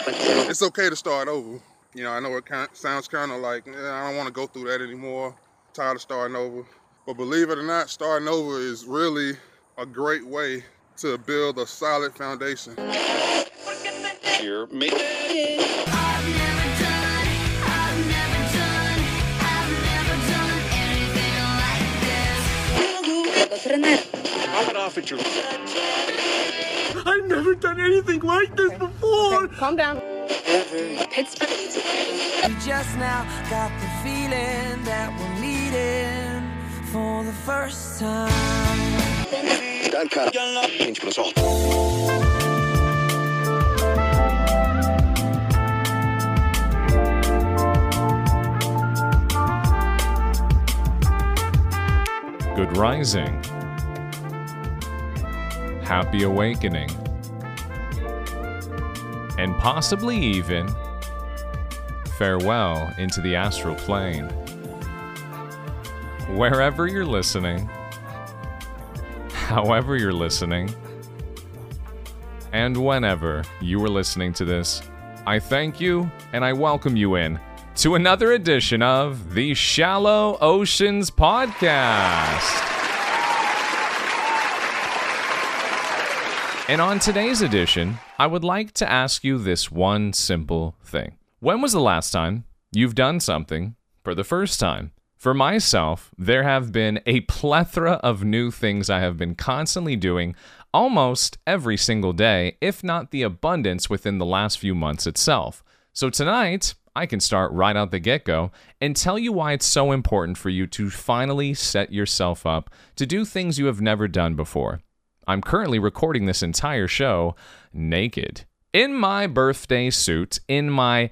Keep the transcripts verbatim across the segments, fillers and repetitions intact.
It's okay to start over. You know, I know it kind sounds kind of like, eh, I don't want to go through that anymore. Tired of starting over. But believe it or not, starting over is really a great way to build a solid foundation. Here, me. I've never done anything like this before. Okay, calm down. Pittsburgh. We just now got the feeling that we're meeting for the first time. Good rising. Happy awakening. And possibly even farewell into the astral plane. Wherever you're listening, however you're listening, and whenever you are listening to this, I thank you and I welcome you in to another edition of the Shallow Oceans Podcast. And on today's edition, I would like to ask you this one simple thing. When was the last time you've done something for the first time? For myself, there have been a plethora of new things I have been constantly doing almost every single day, if not the abundance within the last few months itself. So tonight, I can start right out the get-go and tell you why it's so important for you to finally set yourself up to do things you have never done before. I'm currently recording this entire show naked, in my birthday suit, in my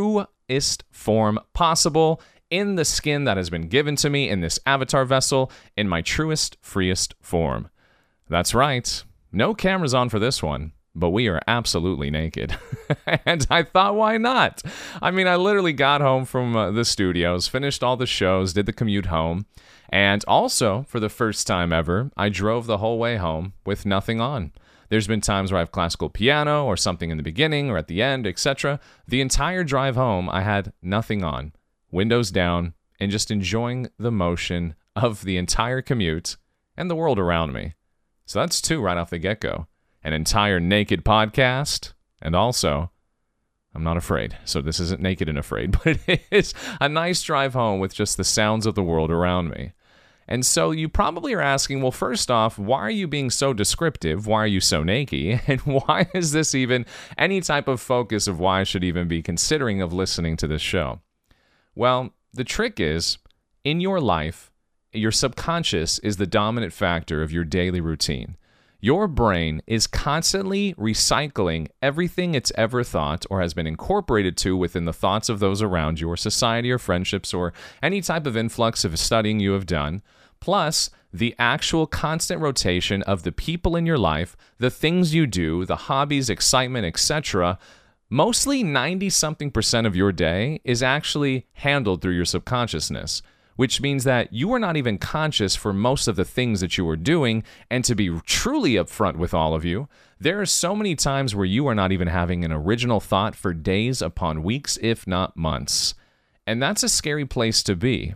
truest form possible, in the skin that has been given to me in this avatar vessel, in my truest, freest form. That's right, no cameras on for this one, but we are absolutely naked. And I thought, why not? I mean, I literally got home from uh, the studios, finished all the shows, did the commute home, and also, for the first time ever, I drove the whole way home with nothing on. There's been times where I have classical piano or something in the beginning or at the end, et cetera. The entire drive home, I had nothing on, windows down, and just enjoying the motion of the entire commute and the world around me. So that's two right off the get-go. An entire naked podcast, and also, I'm not afraid. So this isn't naked and afraid, but it is a nice drive home with just the sounds of the world around me. And so you probably are asking, well, first off, why are you being so descriptive? Why are you so naked? And why is this even any type of focus of why I should even be considering of listening to this show? Well, the trick is, in your life, your subconscious is the dominant factor of your daily routine. Your brain is constantly recycling everything it's ever thought or has been incorporated to within the thoughts of those around you or society or friendships or any type of influx of studying you have done, plus the actual constant rotation of the people in your life, the things you do, the hobbies, excitement, et cetera. Mostly ninety-something percent of your day is actually handled through your subconsciousness, which means that you are not even conscious for most of the things that you are doing. And to be truly upfront with all of you, there are so many times where you are not even having an original thought for days upon weeks, if not months. And that's a scary place to be.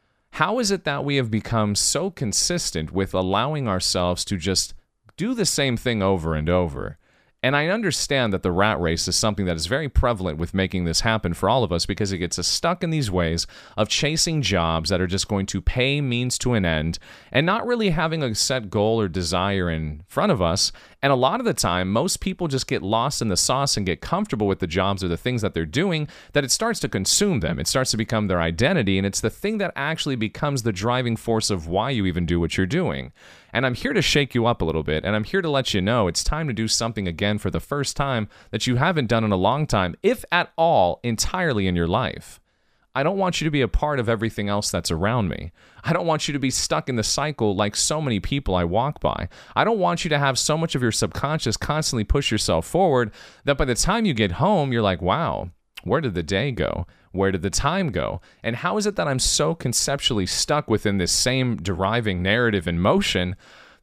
How is it that we have become so consistent with allowing ourselves to just do the same thing over and over? And I understand that the rat race is something that is very prevalent with making this happen for all of us because it gets us stuck in these ways of chasing jobs that are just going to pay means to an end and not really having a set goal or desire in front of us. And a lot of the time, most people just get lost in the sauce and get comfortable with the jobs or the things that they're doing that it starts to consume them. It starts to become their identity, and it's the thing that actually becomes the driving force of why you even do what you're doing. And I'm here to shake you up a little bit, and I'm here to let you know it's time to do something again for the first time that you haven't done in a long time, if at all, entirely in your life. I don't want you to be a part of everything else that's around me. I don't want you to be stuck in the cycle like so many people I walk by. I don't want you to have so much of your subconscious constantly push yourself forward that by the time you get home, you're like, wow, where did the day go? Where did the time go? And how is it that I'm so conceptually stuck within this same deriving narrative and motion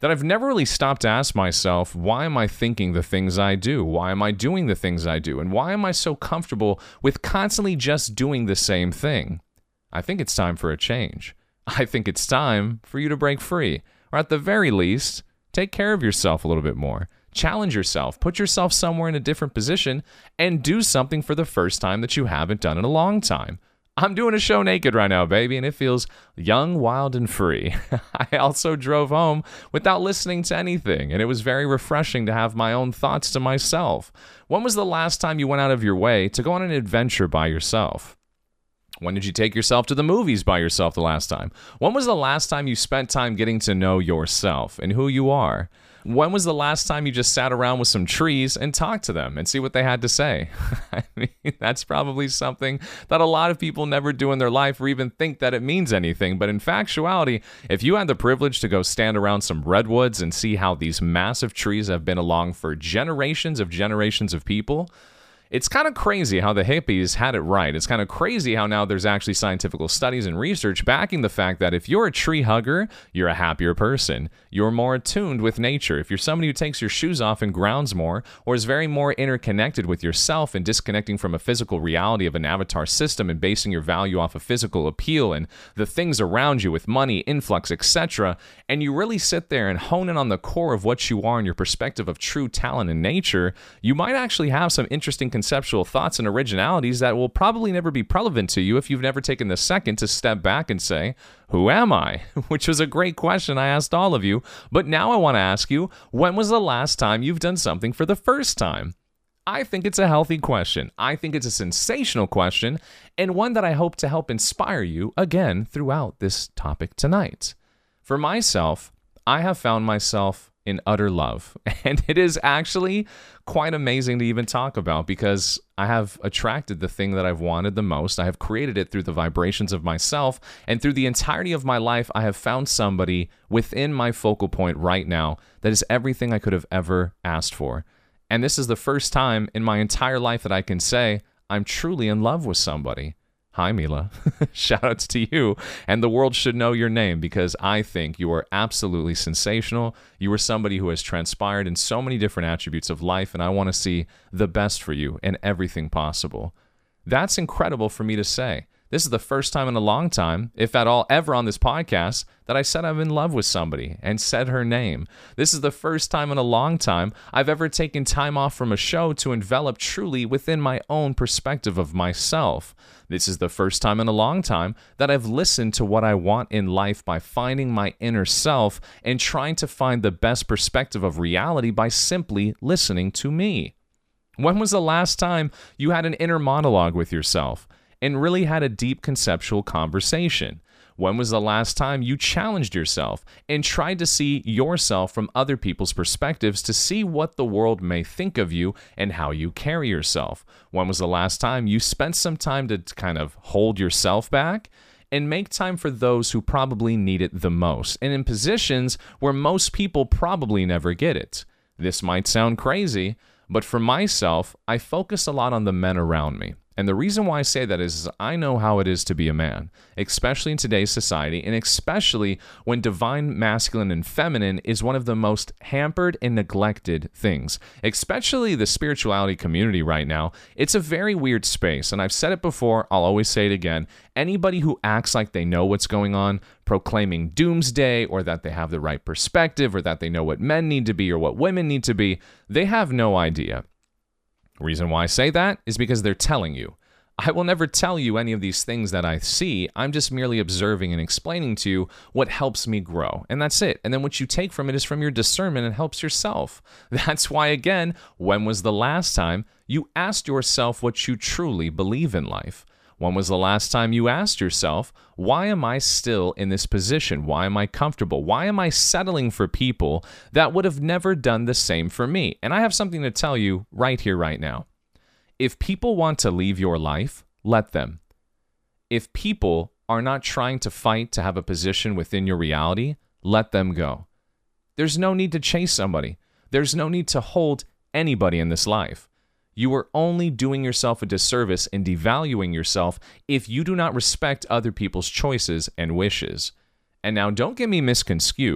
that I've never really stopped to ask myself, why am I thinking the things I do? Why am I doing the things I do? And why am I so comfortable with constantly just doing the same thing? I think it's time for a change. I think it's time for you to break free, or at the very least, take care of yourself a little bit more. Challenge yourself, put yourself somewhere in a different position, and do something for the first time that you haven't done in a long time. I'm doing a show naked right now, baby, and it feels young, wild, and free. I also drove home without listening to anything, and it was very refreshing to have my own thoughts to myself. When was the last time you went out of your way to go on an adventure by yourself? When did you take yourself to the movies by yourself the last time? When was the last time you spent time getting to know yourself and who you are? When was the last time you just sat around with some trees and talked to them and see what they had to say? I mean, that's probably something that a lot of people never do in their life or even think that it means anything. But in factuality, if you had the privilege to go stand around some redwoods and see how these massive trees have been along for generations of generations of people, it's kind of crazy how the hippies had it right. It's kind of crazy how now there's actually scientific studies and research backing the fact that if you're a tree hugger, you're a happier person. You're more attuned with nature. If you're somebody who takes your shoes off and grounds more, or is very more interconnected with yourself and disconnecting from a physical reality of an avatar system and basing your value off of physical appeal and the things around you with money, influx, et cetera, and you really sit there and hone in on the core of what you are and your perspective of true talent in nature, you might actually have some interesting conceptual thoughts and originalities that will probably never be relevant to you if you've never taken the second to step back and say, who am I? Which was a great question I asked all of you. But now I want to ask you, when was the last time you've done something for the first time? I think it's a healthy question. I think it's a sensational question, and one that I hope to help inspire you again throughout this topic tonight. For myself, I have found myself in utter love, and it is actually quite amazing to even talk about because I have attracted the thing that I've wanted the most. I have created it through the vibrations of myself, and through the entirety of my life, I have found somebody within my focal point right now that is everything I could have ever asked for. And this is the first time in my entire life that I can say I'm truly in love with somebody. Hi, Mila. Shoutouts to you. And the world should know your name because I think you are absolutely sensational. You are somebody who has transpired in so many different attributes of life, and I want to see the best for you in everything possible. That's incredible for me to say. This is the first time in a long time, if at all ever on this podcast, that I said I'm in love with somebody and said her name. This is the first time in a long time I've ever taken time off from a show to envelop truly within my own perspective of myself. This is the first time in a long time that I've listened to what I want in life by finding my inner self and trying to find the best perspective of reality by simply listening to me. When was the last time you had an inner monologue with yourself and really had a deep conceptual conversation? When was the last time you challenged yourself and tried to see yourself from other people's perspectives to see what the world may think of you and how you carry yourself? When was the last time you spent some time to kind of hold yourself back and make time for those who probably need it the most and in positions where most people probably never get it? This might sound crazy, but for myself, I focus a lot on the men around me. And the reason why I say that is I know how it is to be a man, especially in today's society, and especially when divine masculine and feminine is one of the most hampered and neglected things. Especially the spirituality community right now, it's a very weird space, and I've said it before, I'll always say it again. Anybody who acts like they know what's going on, proclaiming doomsday, or that they have the right perspective, or that they know what men need to be or what women need to be, they have no idea. Reason why I say that is because they're telling you. I will never tell you any of these things that I see. I'm just merely observing and explaining to you what helps me grow. And that's it. And then what you take from it is from your discernment and helps yourself. That's why, again, when was the last time you asked yourself what you truly believe in life? When was the last time you asked yourself, why am I still in this position? Why am I comfortable? Why am I settling for people that would have never done the same for me? And I have something to tell you right here, right now. If people want to leave your life, let them. If people are not trying to fight to have a position within your reality, let them go. There's no need to chase somebody. There's no need to hold anybody in this life. You are only doing yourself a disservice and devaluing yourself if you do not respect other people's choices and wishes. And now don't get me misconstrued.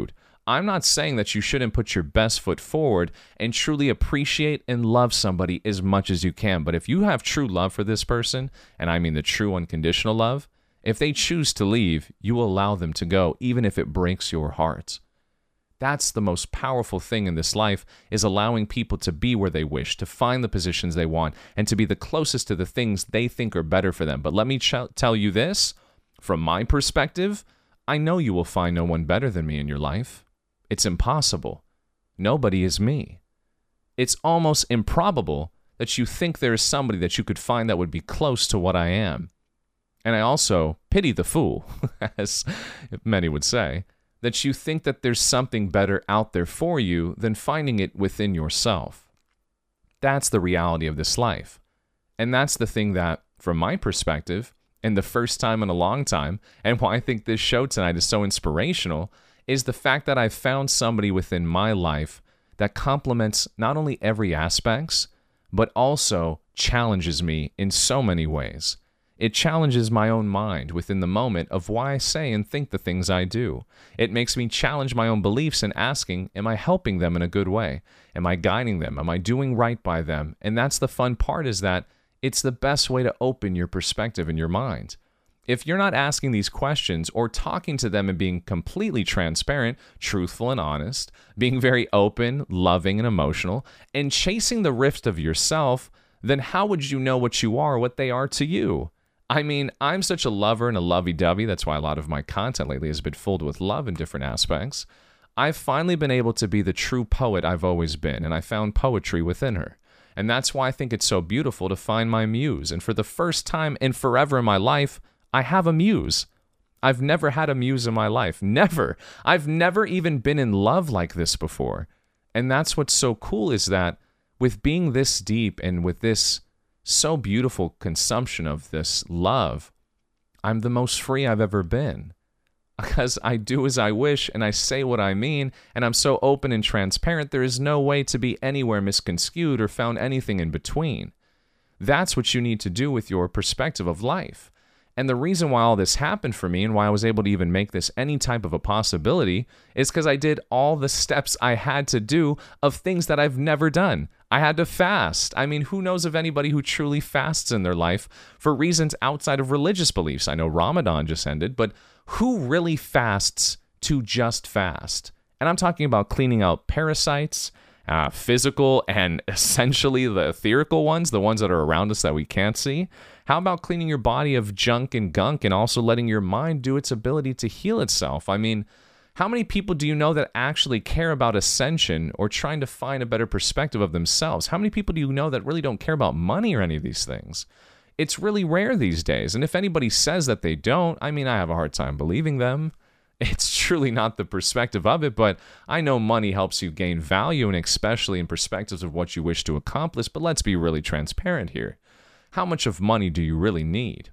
I'm not saying that you shouldn't put your best foot forward and truly appreciate and love somebody as much as you can. But if you have true love for this person, and I mean the true unconditional love, if they choose to leave, you will allow them to go, even if it breaks your heart. That's the most powerful thing in this life, is allowing people to be where they wish, to find the positions they want, and to be the closest to the things they think are better for them. But let me ch- tell you this, from my perspective, I know you will find no one better than me in your life. It's impossible. Nobody is me. It's almost improbable that you think there is somebody that you could find that would be close to what I am. And I also pity the fool, as many would say, that you think that there's something better out there for you than finding it within yourself. That's the reality of this life. And that's the thing that, from my perspective, and the first time in a long time, and why I think this show tonight is so inspirational, is the fact that I've found somebody within my life that complements not only every aspect, but also challenges me in so many ways. It challenges my own mind within the moment of why I say and think the things I do. It makes me challenge my own beliefs and asking, am I helping them in a good way? Am I guiding them? Am I doing right by them? And that's the fun part, is that it's the best way to open your perspective in your mind. If you're not asking these questions or talking to them and being completely transparent, truthful and honest, being very open, loving and emotional, and chasing the rift of yourself, then how would you know what you are, what they are to you? I mean, I'm such a lover and a lovey-dovey. That's why a lot of my content lately has been filled with love in different aspects. I've finally been able to be the true poet I've always been, and I found poetry within her. And that's why I think it's so beautiful to find my muse. And for the first time and forever in my life, I have a muse. I've never had a muse in my life. Never. I've never even been in love like this before. And that's what's so cool, is that with being this deep and with this so beautiful consumption of this love, I'm the most free I've ever been, because I do as I wish and I say what I mean, and I'm so open and transparent. There is no way to be anywhere misconstrued or found anything in between. That's what you need to do with your perspective of life. And the reason why all this happened for me and why I was able to even make this any type of a possibility is because I did all the steps I had to do of things that I've never done. I had to fast. I mean, who knows of anybody who truly fasts in their life for reasons outside of religious beliefs? I know Ramadan just ended, but who really fasts to just fast? And I'm talking about cleaning out parasites, uh, physical and essentially the etherical ones, the ones that are around us that we can't see. How about cleaning your body of junk and gunk and also letting your mind do its ability to heal itself? I mean, how many people do you know that actually care about ascension or trying to find a better perspective of themselves? How many people do you know that really don't care about money or any of these things? It's really rare these days. And if anybody says that they don't, I mean, I have a hard time believing them. It's truly not the perspective of it, but I know money helps you gain value, and especially in perspectives of what you wish to accomplish. But let's be really transparent here. How much of money do you really need?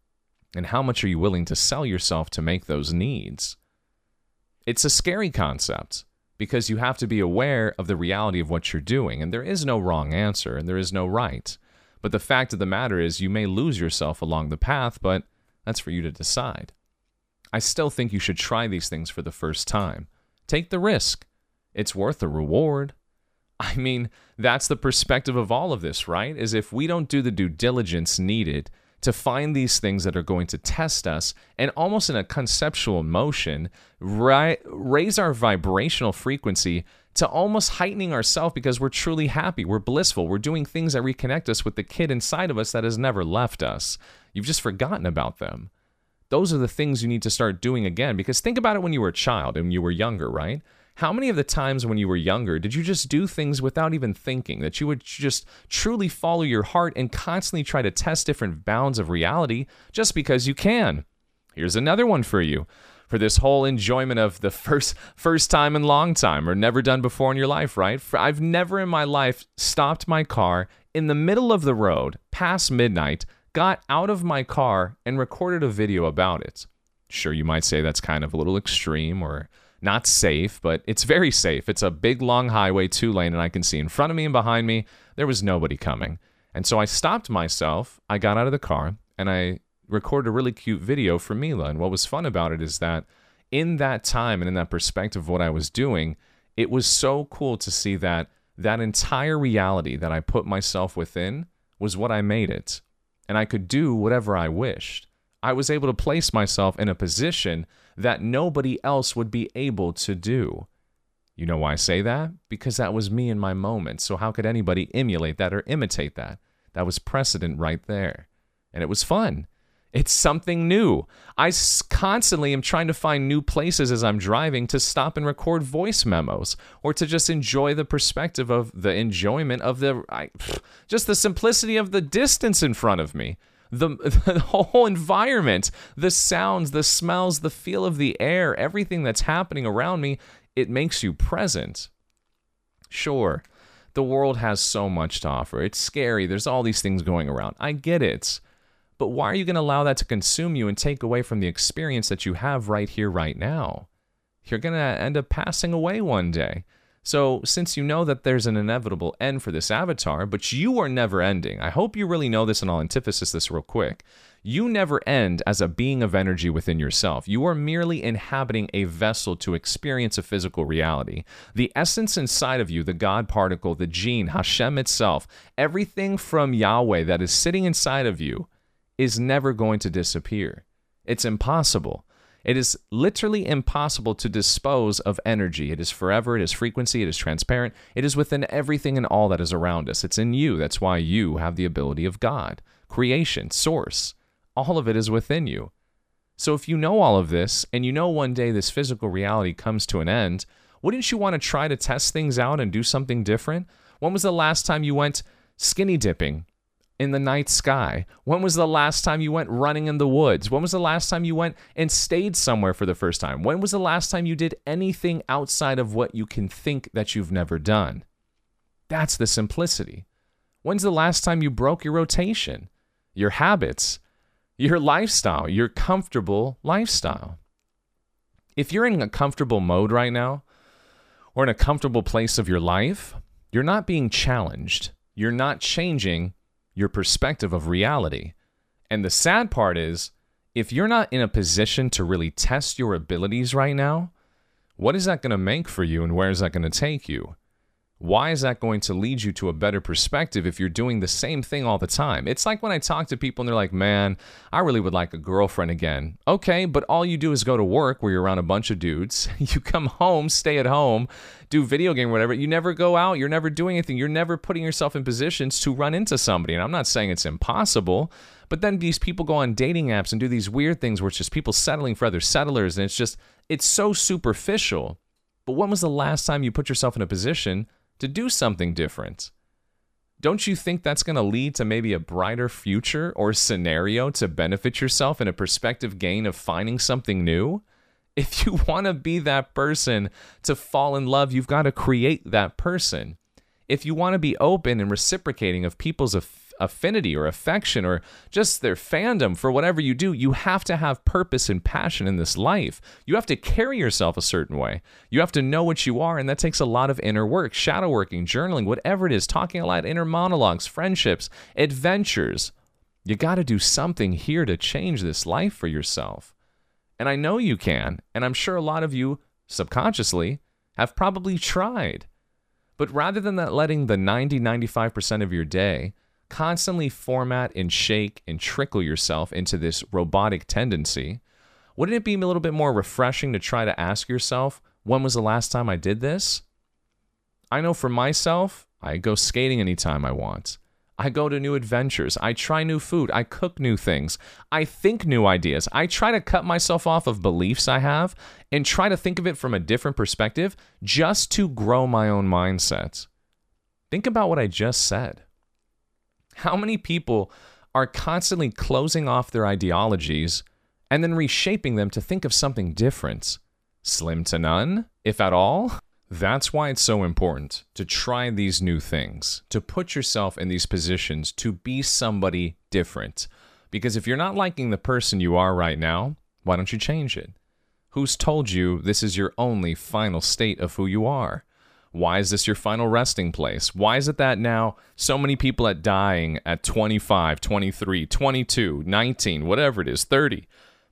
And how much are you willing to sell yourself to make those needs? It's a scary concept, because you have to be aware of the reality of what you're doing, and there is no wrong answer, and there is no right. But the fact of the matter is, you may lose yourself along the path, but that's for you to decide. I still think you should try these things for the first time. Take the risk. It's worth the reward. I mean, that's the perspective of all of this, right? Is if we don't do the due diligence needed to find these things that are going to test us and almost in a conceptual motion, ri- raise our vibrational frequency to almost heightening ourselves because we're truly happy, we're blissful, we're doing things that reconnect us with the kid inside of us that has never left us. You've just forgotten about them. Those are the things you need to start doing again, because think about it when you were a child and you were younger, right? How many of the times when you were younger did you just do things without even thinking, that you would just truly follow your heart and constantly try to test different bounds of reality just because you can? Here's another one for you, for this whole enjoyment of the first first time in long time, or never done before in your life, right? For I've never in my life stopped my car in the middle of the road past midnight, got out of my car and recorded a video about it. Sure, you might say that's kind of a little extreme or not safe, but it's very safe. It's a big, long highway, two lane, and I can see in front of me and behind me, there was nobody coming. And so I stopped myself, I got out of the car, and I recorded a really cute video for Mila. And what was fun about it is that in that time and in that perspective of what I was doing, it was so cool to see that that entire reality that I put myself within was what I made it. And I could do whatever I wished. I was able to place myself in a position that nobody else would be able to do. You know why I say that? Because that was me in my moment. So how could anybody emulate that or imitate that? That was precedent right there. And it was fun. It's something new. I constantly am trying to find new places as I'm driving to stop and record voice memos or to just enjoy the perspective of the enjoyment of the, I, just the simplicity of the distance in front of me. The, the whole environment, the sounds, the smells, the feel of the air, everything that's happening around me, it makes you present. Sure, the world has so much to offer. It's scary. There's all these things going around. I get it. But why are you going to allow that to consume you and take away from the experience that you have right here, right now? You're going to end up passing away one day. So since you know that there's an inevitable end for this avatar, but you are never ending, I hope you really know this, and I'll antithesis this real quick. You never end as a being of energy within yourself. You are merely inhabiting a vessel to experience a physical reality. The essence inside of you, the God particle, the gene, Hashem itself, everything from Yahweh that is sitting inside of you is never going to disappear. It's impossible. It is literally impossible to dispose of energy. It is forever, it is frequency, it is transparent, it is within everything and all that is around us. It's in you. That's why you have the ability of God, creation, source. All of it is within you. So if you know all of this, and you know one day this physical reality comes to an end, wouldn't you want to try to test things out and do something different? When was the last time you went skinny dipping in the night sky? When was the last time you went running in the woods? When was the last time you went and stayed somewhere for the first time? When was the last time you did anything outside of what you can think that you've never done? That's the simplicity. When's the last time you broke your rotation, your habits, your lifestyle, your comfortable lifestyle? If you're in a comfortable mode right now, or in a comfortable place of your life, you're not being challenged. You're not changing your perspective of reality. And the sad part is, if you're not in a position to really test your abilities right now, what is that going to make for you and where is that going to take you? Why is that going to lead you to a better perspective if you're doing the same thing all the time? It's like when I talk to people and they're like, man, I really would like a girlfriend again. Okay, but all you do is go to work where you're around a bunch of dudes. You come home, stay at home, do video game or whatever. You never go out. You're never doing anything. You're never putting yourself in positions to run into somebody. And I'm not saying it's impossible, but then these people go on dating apps and do these weird things where it's just people settling for other settlers. And it's just, it's so superficial. But when was the last time you put yourself in a position to do something different? Don't you think that's going to lead to maybe a brighter future or scenario to benefit yourself in a perspective gain of finding something new? If you want to be that person to fall in love, you've got to create that person. If you want to be open and reciprocating of people's aff- affinity or affection or just their fandom for whatever you do, you have to have purpose and passion in this life. You have to carry yourself a certain way. You have to know what you are, and that takes a lot of inner work, shadow working, journaling, whatever it is, talking a lot, inner monologues, friendships, adventures. You got to do something here to change this life for yourself. And I know you can, and I'm sure a lot of you subconsciously have probably tried. But rather than that, letting the ninety, ninety-five percent of your day constantly format and shake and trickle yourself into this robotic tendency, wouldn't it be a little bit more refreshing to try to ask yourself, when was the last time I did this? I know for myself, I go skating anytime I want. I go to new adventures. I try new food. I cook new things. I think new ideas. I try to cut myself off of beliefs I have and try to think of it from a different perspective just to grow my own mindset. Think about what I just said. How many people are constantly closing off their ideologies and then reshaping them to think of something different? Slim to none, if at all. That's why it's so important to try these new things, to put yourself in these positions to be somebody different. Because if you're not liking the person you are right now, why don't you change it? Who's told you this is your only final state of who you are? Why is this your final resting place? Why is it that now so many people are dying at twenty-five, twenty-three, twenty-two, nineteen, whatever it is, thirty,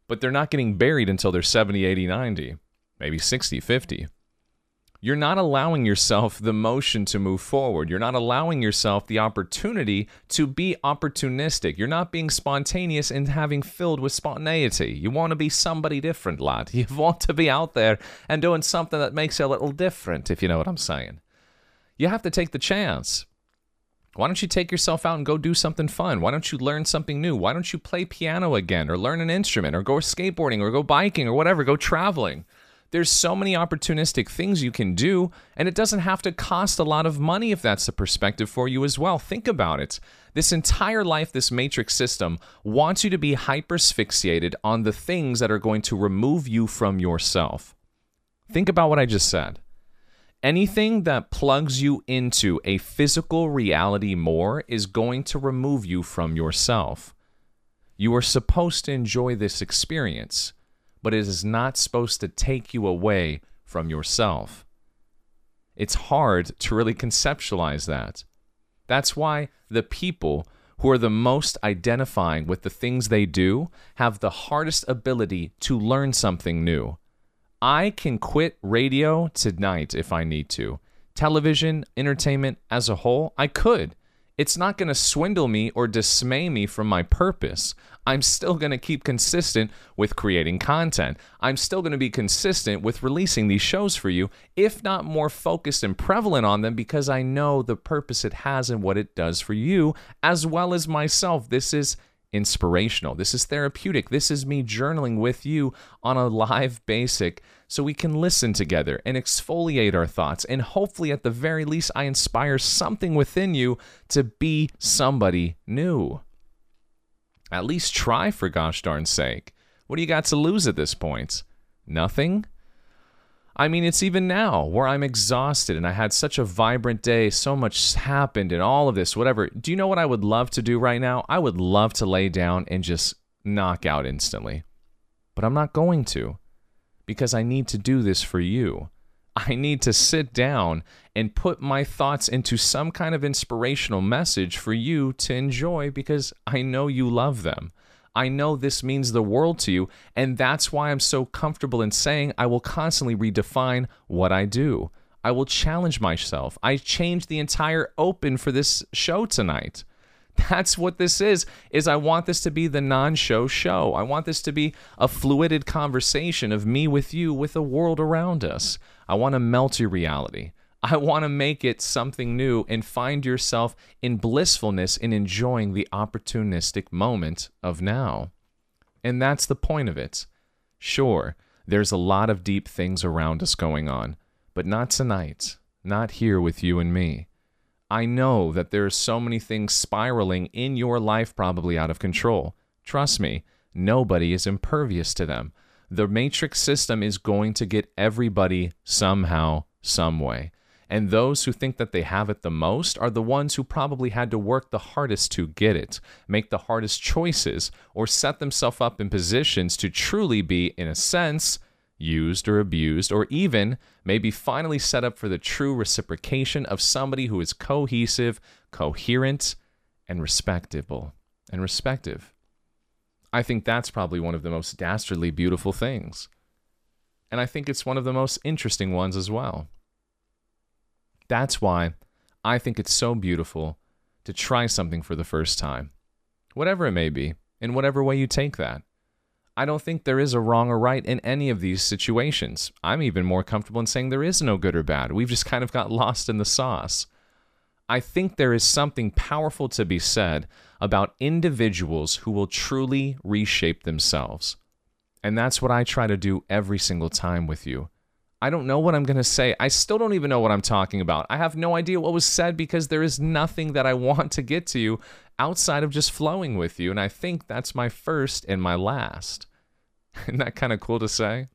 but they're not getting buried until they're seventy, eighty, ninety, maybe sixty, fifty. You're not allowing yourself the motion to move forward. You're not allowing yourself the opportunity to be opportunistic. You're not being spontaneous and having filled with spontaneity. You want to be somebody different, lad. You want to be out there and doing something that makes you a little different, if you know what I'm saying. You have to take the chance. Why don't you take yourself out and go do something fun? Why don't you learn something new? Why don't you play piano again or learn an instrument or go skateboarding or go biking or whatever, go traveling? There's so many opportunistic things you can do, and it doesn't have to cost a lot of money if that's the perspective for you as well. Think about it. This entire life, this matrix system, wants you to be hyper-asphyxiated on the things that are going to remove you from yourself. Think about what I just said. Anything that plugs you into a physical reality more is going to remove you from yourself. You are supposed to enjoy this experience, but it is not supposed to take you away from yourself. It's hard to really conceptualize that. That's why the people who are the most identifying with the things they do have the hardest ability to learn something new. I can quit radio tonight if I need to. Television, entertainment as a whole, I could. It's not going to swindle me or dismay me from my purpose. I'm still going to keep consistent with creating content. I'm still going to be consistent with releasing these shows for you, if not more focused and prevalent on them, because I know the purpose it has and what it does for you, as well as myself. This is inspirational. This is therapeutic. This is me journaling with you on a live basic so we can listen together and exfoliate our thoughts. And hopefully, at the very least, I inspire something within you to be somebody new. At least try, for gosh darn sake. What do you got to lose at this point? Nothing? I mean, it's even now where I'm exhausted and I had such a vibrant day, so much happened and all of this, whatever. Do you know what I would love to do right now? I would love to lay down and just knock out instantly. But I'm not going to, because I need to do this for you. I need to sit down and put my thoughts into some kind of inspirational message for you to enjoy, because I know you love them. I know this means the world to you, and that's why I'm so comfortable in saying I will constantly redefine what I do. I will challenge myself. I changed the entire open for this show tonight. That's what this is, is I want this to be the non-show show. I want this to be a fluided conversation of me with you, with the world around us. I want to melt your reality. I want to make it something new and find yourself in blissfulness in enjoying the opportunistic moment of now. And that's the point of it. Sure, there's a lot of deep things around us going on, but not tonight, not here with you and me. I know that there are so many things spiraling in your life probably out of control. Trust me, nobody is impervious to them. The matrix system is going to get everybody somehow, some way. And those who think that they have it the most are the ones who probably had to work the hardest to get it, make the hardest choices, or set themselves up in positions to truly be, in a sense, used or abused, or even maybe finally set up for the true reciprocation of somebody who is cohesive, coherent, and respectable, and respective. I think that's probably one of the most dastardly beautiful things. And I think it's one of the most interesting ones as well. That's why I think it's so beautiful to try something for the first time, whatever it may be, in whatever way you take that. I don't think there is a wrong or right in any of these situations. I'm even more comfortable in saying there is no good or bad. We've just kind of got lost in the sauce. I think there is something powerful to be said about individuals who will truly reshape themselves. And that's what I try to do every single time with you. I don't know what I'm going to say. I still don't even know what I'm talking about. I have no idea what was said because there is nothing that I want to get to you outside of just flowing with you. And I think that's my first and my last. Isn't that kind of cool to say?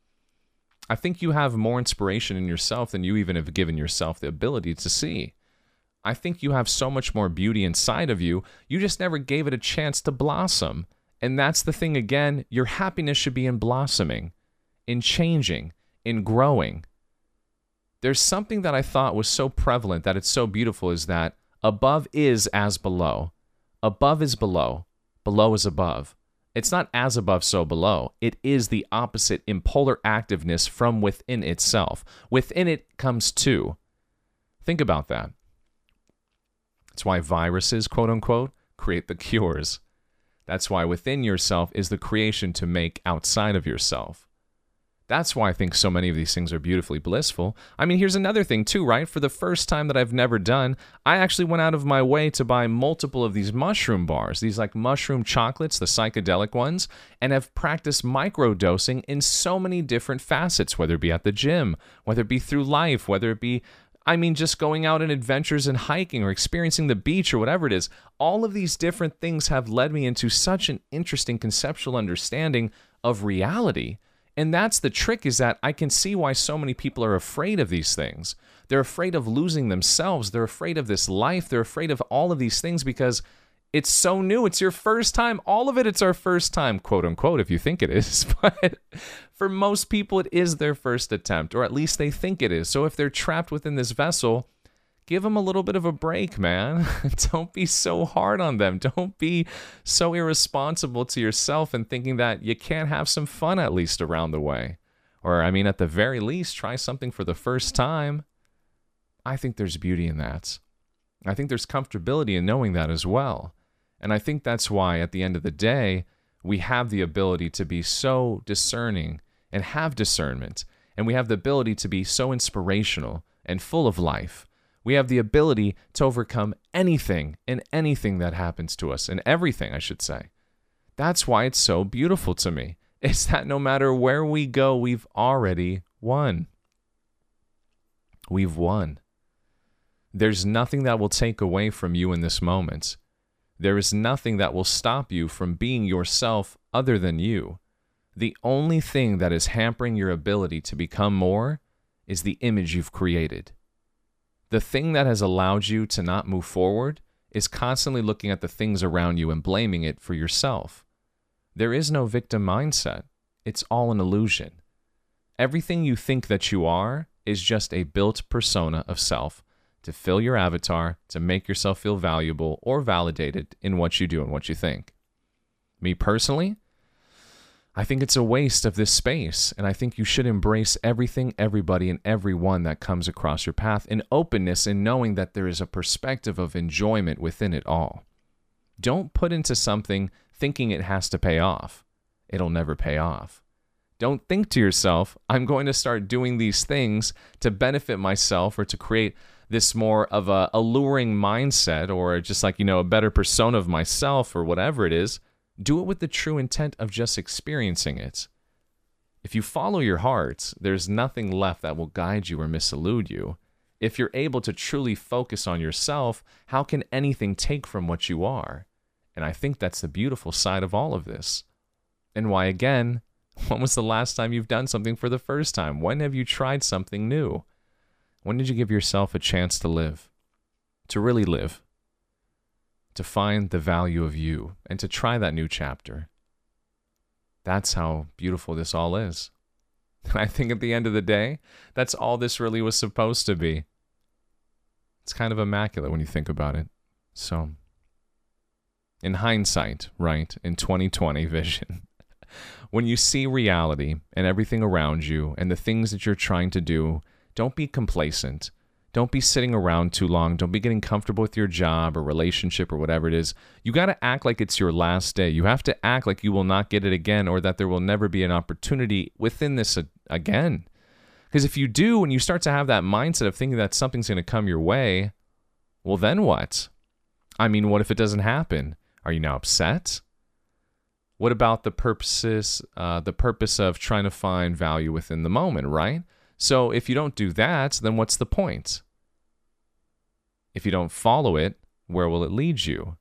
I think you have more inspiration in yourself than you even have given yourself the ability to see. I think you have so much more beauty inside of you. You just never gave it a chance to blossom. And that's the thing again. Your happiness should be in blossoming, in changing, in growing. There's something that I thought was so prevalent that it's so beautiful, is that above is as below. Above is below. Below is above. It's not as above, so below. It is the opposite in polar activeness from within itself. Within it comes two. Think about that. That's why viruses, quote unquote, create the cures. That's why within yourself is the creation to make outside of yourself. That's why I think so many of these things are beautifully blissful. I mean, here's another thing too, right? For the first time that I've never done, I actually went out of my way to buy multiple of these mushroom bars, these like mushroom chocolates, the psychedelic ones, and have practiced microdosing in so many different facets, whether it be at the gym, whether it be through life, whether it be, I mean, just going out on adventures and hiking or experiencing the beach or whatever it is. All of these different things have led me into such an interesting conceptual understanding of reality. And that's the trick, is that I can see why so many people are afraid of these things. They're afraid of losing themselves. They're afraid of this life. They're afraid of all of these things because it's so new. It's your first time. All of it, it's our first time, quote unquote, if you think it is. But for most people, it is their first attempt, or at least they think it is. So if they're trapped within this vessel, give them a little bit of a break, man. Don't be so hard on them. Don't be so irresponsible to yourself and thinking that you can't have some fun at least around the way. Or, I mean, at the very least, try something for the first time. I think there's beauty in that. I think there's comfortability in knowing that as well. And I think that's why, at the end of the day, we have the ability to be so discerning and have discernment. And we have the ability to be so inspirational and full of life. We have the ability to overcome anything and anything that happens to us, and everything, I should say. That's why it's so beautiful to me. It's that no matter where we go, we've already won. We've won. There's nothing that will take away from you in this moment. There is nothing that will stop you from being yourself other than you. The only thing that is hampering your ability to become more is the image you've created. The thing that has allowed you to not move forward is constantly looking at the things around you and blaming it for yourself. There is no victim mindset. It's all an illusion. Everything you think that you are is just a built persona of self to fill your avatar, to make yourself feel valuable or validated in what you do and what you think. Me personally, I think it's a waste of this space, and I think you should embrace everything, everybody, and everyone that comes across your path in openness and knowing that there is a perspective of enjoyment within it all. Don't put into something thinking it has to pay off. It'll never pay off. Don't think to yourself, I'm going to start doing these things to benefit myself or to create this more of a alluring mindset or just like, you know, a better persona of myself or whatever it is. Do it with the true intent of just experiencing it. If you follow your heart, there's nothing left that will guide you or misallude you. If you're able to truly focus on yourself, how can anything take from what you are? And I think that's the beautiful side of all of this. And why, again, when was the last time you've done something for the first time? When have you tried something new? When did you give yourself a chance to live? To really live? To find the value of you and to try that new chapter. That's how beautiful this all is. And I think at the end of the day, that's all this really was supposed to be. It's kind of immaculate when you think about it. So, in hindsight, right, in twenty twenty vision, when you see reality and everything around you and the things that you're trying to do, don't be complacent. Don't be sitting around too long. Don't be getting comfortable with your job or relationship or whatever it is. You got to act like it's your last day. You have to act like you will not get it again or that there will never be an opportunity within this again. Because if you do, and you start to have that mindset of thinking that something's going to come your way, well, then what? I mean, what if it doesn't happen? Are you now upset? What about the purposes, uh, the purpose of trying to find value within the moment, right? So if you don't do that, then what's the point? If you don't follow it, where will it lead you?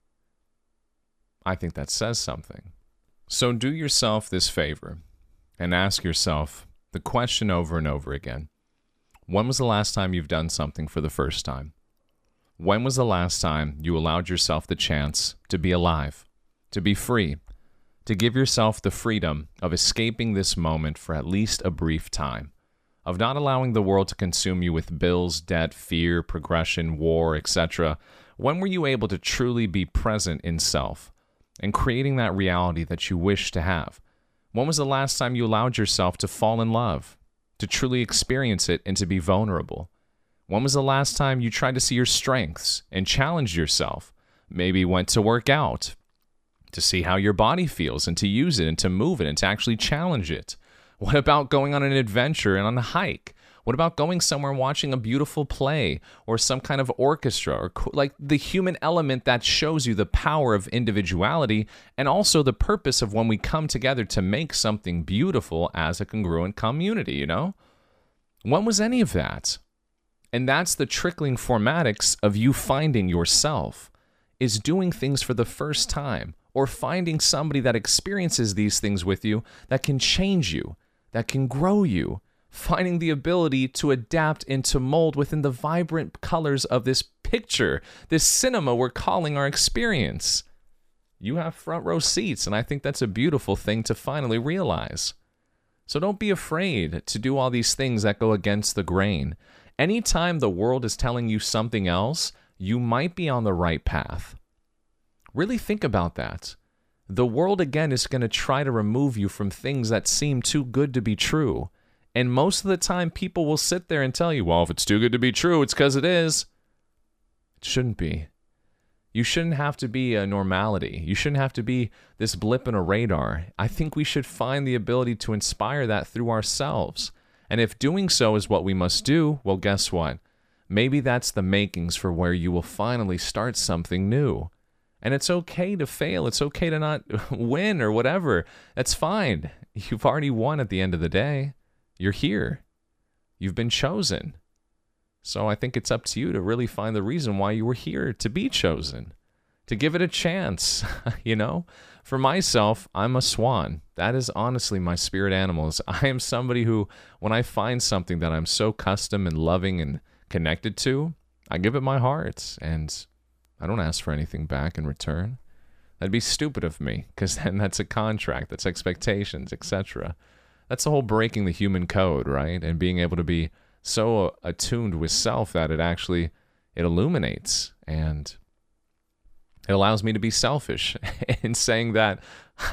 I think that says something. So do yourself this favor and ask yourself the question over and over again. When was the last time you've done something for the first time? When was the last time you allowed yourself the chance to be alive, to be free, to give yourself the freedom of escaping this moment for at least a brief time? Of not allowing the world to consume you with bills, debt, fear, progression, war, et cetera. When were you able to truly be present in self? and creating that reality that you wish to have? When was the last time you allowed yourself to fall in love, to truly experience it and to be vulnerable? When was the last time you tried to see your strengths and challenged yourself? Maybe went to work out to see how your body feels and to use it and to move it and to actually challenge it. What about going on an adventure and on a hike? What about going somewhere and watching a beautiful play or some kind of orchestra, or like the human element that shows you the power of individuality and also the purpose of when we come together to make something beautiful as a congruent community, you know? When was any of that? And that's the trickling formatics of you finding yourself, is doing things for the first time or finding somebody that experiences these things with you that can change you, that can grow you, finding the ability to adapt and to mold within the vibrant colors of this picture, this cinema we're calling our experience. You have front row seats, and I think that's a beautiful thing to finally realize. So don't be afraid to do all these things that go against the grain. Anytime the world is telling you something else, you might be on the right path. Really think about that. The world, again, is going to try to remove you from things that seem too good to be true. And most of the time, people will sit there and tell you, well, if it's too good to be true, it's because it is. It shouldn't be. You shouldn't have to be a normality. You shouldn't have to be this blip in a radar. I think we should find the ability to inspire that through ourselves. And if doing so is what we must do, well, guess what? Maybe that's the makings for where you will finally start something new. And it's okay to fail. It's okay to not win or whatever. That's fine. You've already won at the end of the day. You're here. You've been chosen. So I think it's up to you to really find the reason why you were here, to be chosen, to give it a chance. You know, for myself, I'm a swan. That is honestly my spirit animals. I am somebody who, when I find something that I'm so custom and loving and connected to, I give it my heart, and I don't ask for anything back in return. That'd be stupid of me, because then that's a contract, that's expectations, et cetera. That's the whole breaking the human code, right? And being able to be so attuned with self that it actually, it illuminates, and it allows me to be selfish in saying that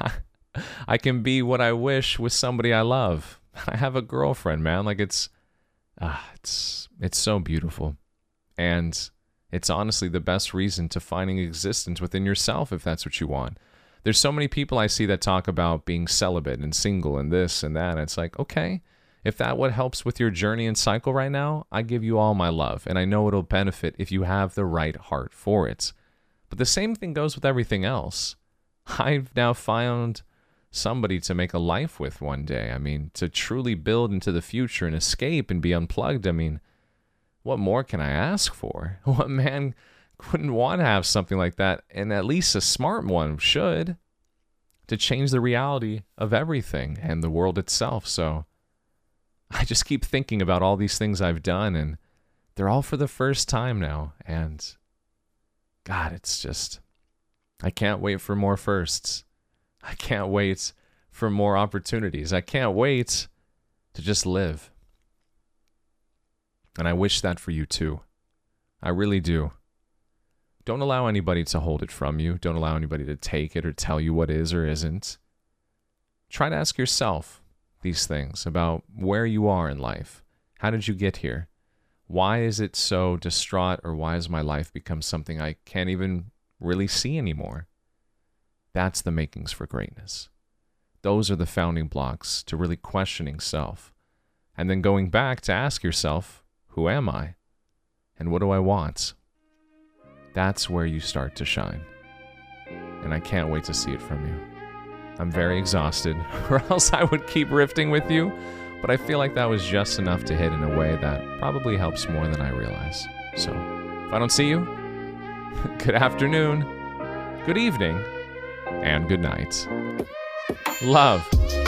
I can be what I wish with somebody I love. I have a girlfriend, man. Like it's, uh, it's, it's so beautiful. And it's honestly the best reason to finding existence within yourself if that's what you want. There's so many people I see that talk about being celibate and single and this and that. And it's like, okay, if that what helps with your journey and cycle right now, I give you all my love. And I know it'll benefit if you have the right heart for it. But the same thing goes with everything else. I've now found somebody to make a life with one day. I mean, to truly build into the future and escape and be unplugged. I mean, what more can I ask for? What man wouldn't want to have something like that? And at least a smart one should, to change the reality of everything and the world itself. So I just keep thinking about all these things I've done, and they're all for the first time now. And God, it's just, I can't wait for more firsts. I can't wait for more opportunities. I can't wait to just live. And I wish that for you too. I really do. Don't allow anybody to hold it from you. Don't allow anybody to take it or tell you what is or isn't. Try to ask yourself these things about where you are in life. How did you get here? Why is it so distraught, or why has my life become something I can't even really see anymore? That's the makings for greatness. Those are the founding blocks to really questioning self. And then going back to ask yourself, who am I? And what do I want? That's where you start to shine. And I can't wait to see it from you. I'm very exhausted, or else I would keep riffing with you. But I feel like that was just enough to hit in a way that probably helps more than I realize. So, if I don't see you, good afternoon, good evening, and good night. Love.